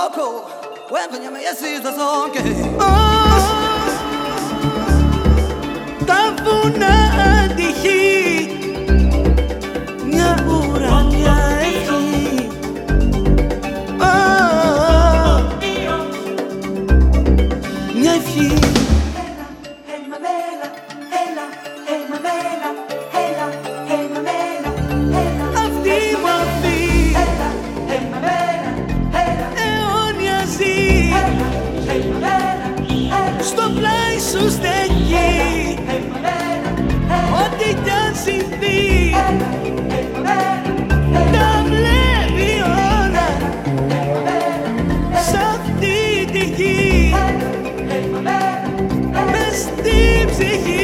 loco, when me yes the song. Τα βουνά αντυχεί μια ουρανιά ευχή. Μια ευχή. Αυτή η μορφή αιώνια ζει, στο πλάι σου στέκει ό,τι κι αν συμβεί. Τα βλέπει όλα σ' αυτή τη γη, μες στην ψυχή.